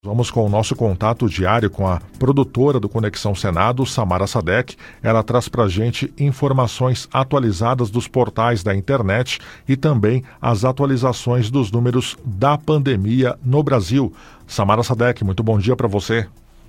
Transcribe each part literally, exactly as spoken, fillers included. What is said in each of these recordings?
Vamos com o nosso contato diário com a produtora do Conexão Senado, Samara Sadek. Ela traz para a gente informações atualizadas dos portais da internet e também as atualizações dos números da pandemia no Brasil. Samara Sadek, muito bom dia para você.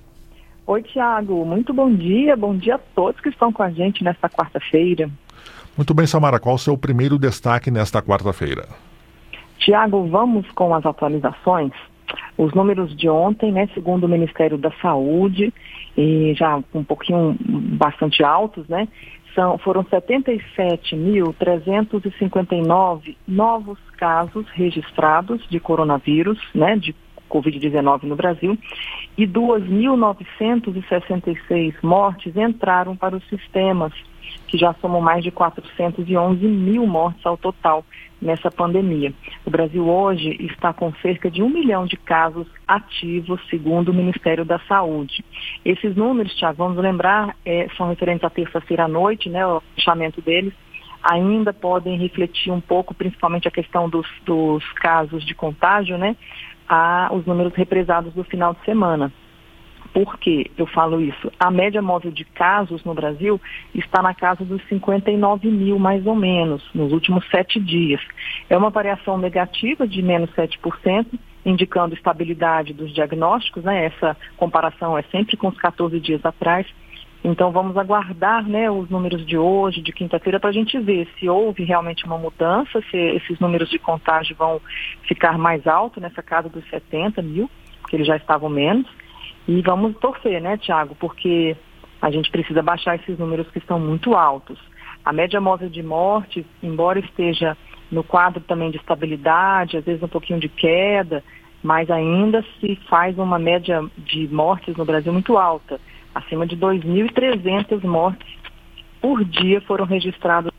Oi, Tiago. Muito bom dia. Bom dia a todos que estão com a gente nesta quarta-feira. Muito bem, Samara. Qual o seu primeiro destaque nesta quarta-feira? Tiago, vamos com as atualizações. Os números de ontem, né, segundo o Ministério da Saúde, e já um pouquinho bastante altos, né, são, foram setenta e sete mil trezentos e cinquenta e nove novos casos registrados de coronavírus, né, de covid dezenove no Brasil, e duas mil novecentos e sessenta e seis mortes entraram para os sistemas, que já somam mais de quatrocentos e onze mil mortes ao total nessa pandemia. O Brasil hoje está com cerca de um milhão de casos ativos, segundo o Ministério da Saúde. Esses números, Tiago, vamos lembrar, é, são referentes à terça-feira à noite, né, o fechamento deles, ainda podem refletir um pouco, principalmente a questão dos, dos casos de contágio, né, a, os números represados do final de semana. Por que eu falo isso? A média móvel de casos no Brasil está na casa dos cinquenta e nove mil, mais ou menos, nos últimos sete dias. É uma variação negativa de menos sete por cento, indicando estabilidade dos diagnósticos, né? Essa comparação é sempre com os catorze dias atrás. Então vamos aguardar, né, os números de hoje, de quinta-feira, para a gente ver se houve realmente uma mudança, se esses números de contágio vão ficar mais altos, nessa casa dos setenta mil, porque eles já estavam menos. E vamos torcer, né, Tiago, porque a gente precisa baixar esses números que estão muito altos. A média móvel de mortes, embora esteja no quadro também de estabilidade, às vezes um pouquinho de queda, mas ainda se faz uma média de mortes no Brasil muito alta. Acima de dois mil e trezentas mortes por dia foram registradas.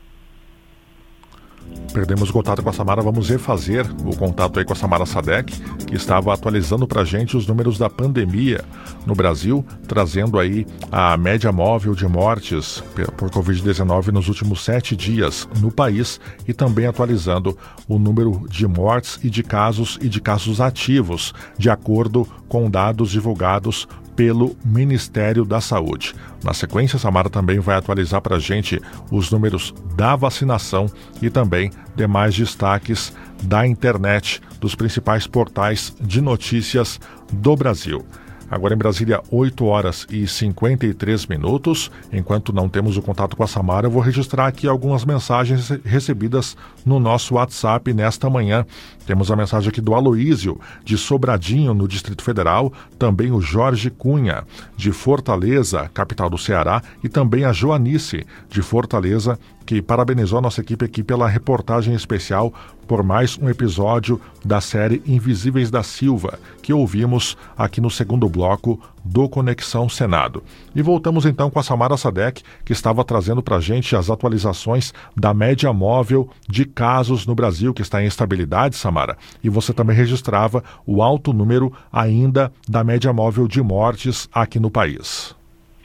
Perdemos o contato com a Samara, vamos refazer o contato aí com a Samara Sadek, que estava atualizando para a gente os números da pandemia no Brasil, trazendo aí a média móvel de mortes por covid dezenove nos últimos sete dias no país e também atualizando o número de mortes e de casos e de casos ativos, de acordo com dados divulgados pelo Ministério da Saúde. Na sequência, a Samara também vai atualizar para a gente os números da vacinação e também demais destaques da internet, dos principais portais de notícias do Brasil. Agora em Brasília, oito horas e cinquenta e três minutos. Enquanto não temos o contato com a Samara, eu vou registrar aqui algumas mensagens recebidas no nosso WhatsApp nesta manhã. Temos a mensagem aqui do Aloísio, de Sobradinho, no Distrito Federal, também o Jorge Cunha, de Fortaleza, capital do Ceará, e também a Joanice, de Fortaleza, que parabenizou a nossa equipe aqui pela reportagem especial por mais um episódio da série Invisíveis da Silva, que ouvimos aqui no segundo bloco do Conexão Senado. E voltamos então com a Samara Sadek, que estava trazendo para a gente as atualizações da média móvel de casos no Brasil, que está em estabilidade, Samara, e você também registrava o alto número ainda da média móvel de mortes aqui no país.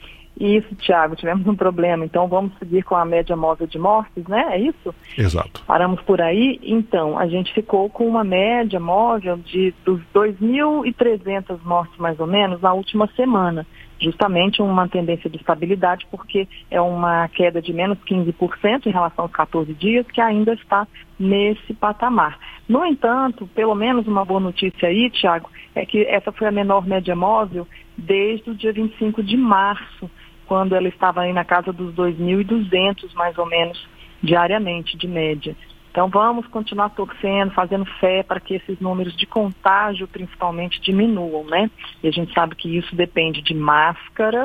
Isso, Tiago, tivemos um problema, então vamos seguir com a média móvel de mortes, né? É isso? Exato. Paramos por aí, então, a gente ficou com uma média móvel de dos dois mil e trezentas mortes, mais ou menos, na última semana. Justamente uma tendência de estabilidade, porque é uma queda de menos quinze por cento em relação aos catorze dias, que ainda está nesse patamar. No entanto, pelo menos uma boa notícia aí, Tiago, é que essa foi a menor média móvel desde o dia vinte e cinco de março, quando ela estava aí na casa dos dois mil e duzentos, mais ou menos, diariamente, de média. Então vamos continuar torcendo, fazendo fé para que esses números de contágio, principalmente, diminuam, né? E a gente sabe que isso depende de máscaras,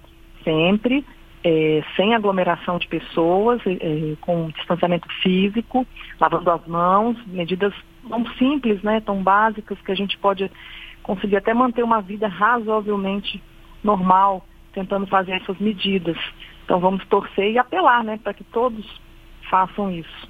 sempre, é, sem aglomeração de pessoas, é, com distanciamento físico, lavando as mãos, medidas tão simples, né? Tão básicas que a gente pode conseguir até manter uma vida razoavelmente normal, tentando fazer essas medidas. Então vamos torcer e apelar, né, para que todos façam isso.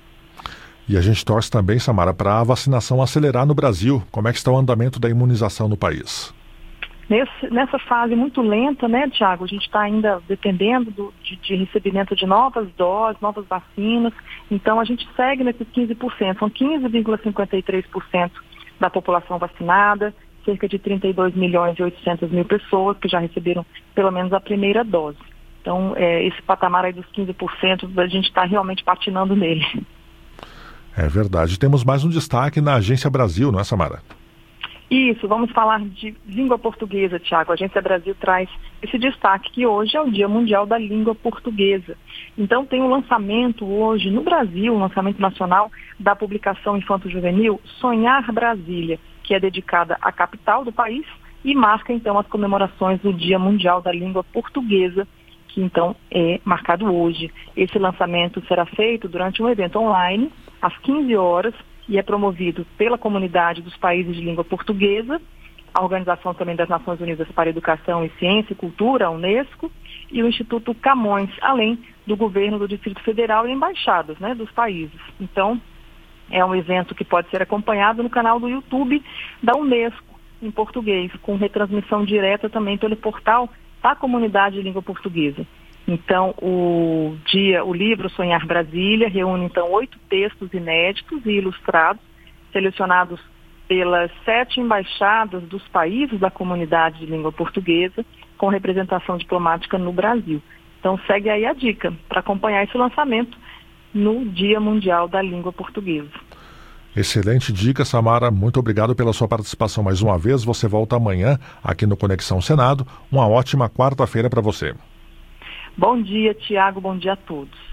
E a gente torce também, Samara, para a vacinação acelerar no Brasil. Como é que está o andamento da imunização no país? Nesse, nessa fase muito lenta, né, Tiago, a gente está ainda dependendo do, de, de recebimento de novas doses, novas vacinas. Então a gente segue nesses quinze por cento. São quinze vírgula cinquenta e três por cento da população vacinada, cerca de trinta e dois milhões e oitocentas mil pessoas que já receberam pelo menos a primeira dose. Então, é, esse patamar aí dos quinze por cento, a gente está realmente patinando nele. É verdade. Temos mais um destaque na Agência Brasil, não é, Samara? Isso, vamos falar de língua portuguesa, Tiago. A Agência Brasil traz esse destaque que hoje é o Dia Mundial da Língua Portuguesa. Então tem um lançamento hoje no Brasil, um lançamento nacional da publicação infanto-juvenil Sonhar Brasília, que é dedicada à capital do país e marca então as comemorações do Dia Mundial da Língua Portuguesa, que então é marcado hoje. Esse lançamento será feito durante um evento online, às quinze horas, e é promovido pela Comunidade dos Países de Língua Portuguesa, a Organização também das Nações Unidas para a Educação e Ciência e Cultura, a Unesco, e o Instituto Camões, além do governo do Distrito Federal e embaixadas, né, dos países. Então, é um evento que pode ser acompanhado no canal do YouTube da Unesco, em português, com retransmissão direta também pelo portal da Comunidade de Língua Portuguesa. Então, o dia, o livro Sonhar Brasília reúne, então, oito textos inéditos e ilustrados, selecionados pelas sete embaixadas dos países da Comunidade de Língua Portuguesa, com representação diplomática no Brasil. Então, segue aí a dica para acompanhar esse lançamento no Dia Mundial da Língua Portuguesa. Excelente dica, Samara. Muito obrigado pela sua participação mais uma vez. Você volta amanhã aqui no Conexão Senado. Uma ótima quarta-feira para você. Bom dia, Tiago. Bom dia a todos.